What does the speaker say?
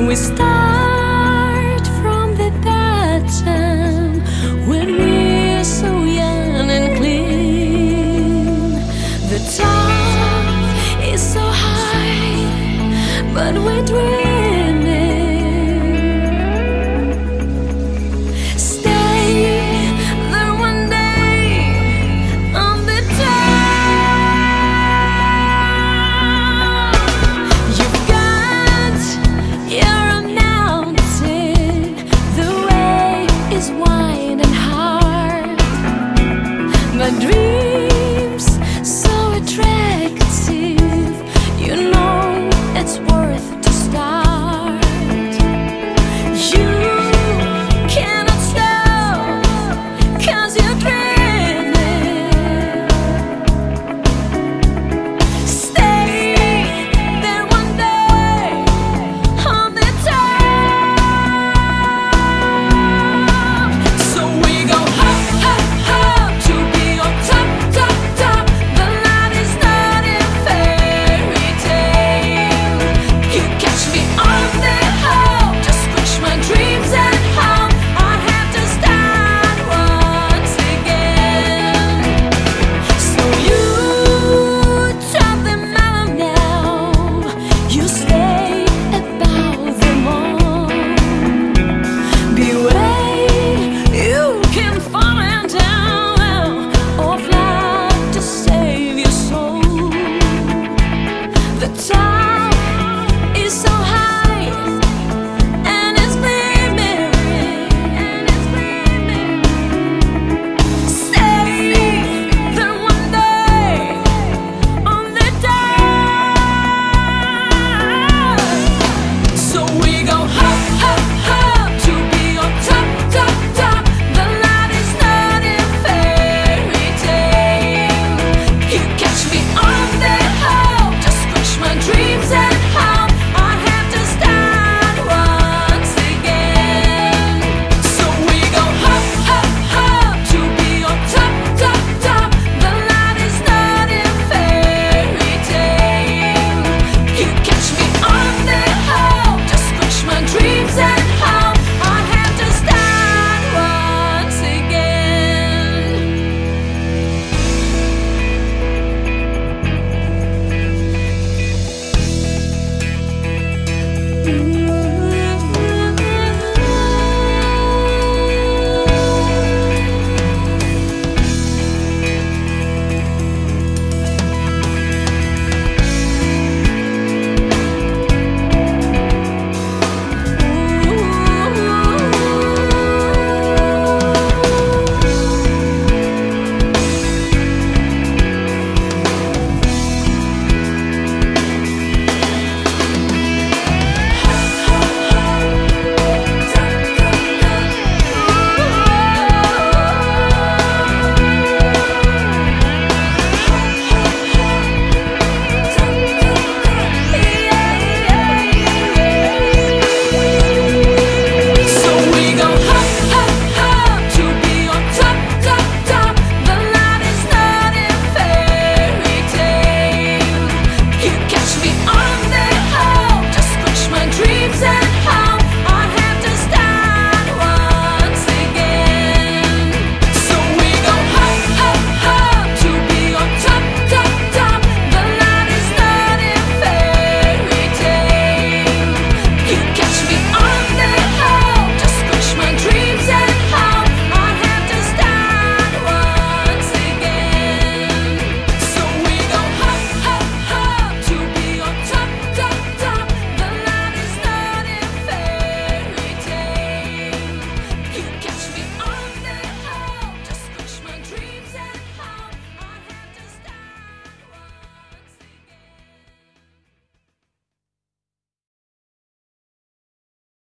We start from the bottom when we're so young and clean. The top is so high, but we're dreaming. Stay there one day on the top. You've got your own mountain. The way is wide and hard, but dreams so attractive. You know it's worth to start. You cannot stop, 'cause you're dreaming. Stay there one day on the top. So we go up, up, up to be on top, top, top. The light is not a fairy tale. You catch me on the hole, just push my dreams at home. I have to start once again. So you top them out now. You stay above them all. Beware, you can fall down or fly to save your soul. The top is so high and it's gleaming, Stay there one day on the top. So we go up, up, up to be on top, top, top. The light is not a fairy tale. You catch me on the hole, just push my dreams at home. I have to start once again. So we go up, up, up to be on top, top, top. The light is not a fairy tale. You catch me on the hole, just push my dreams at home. I have to start once again. So we go up, up, up to be on top, top, top. The light is not a fairy tale. You catch me on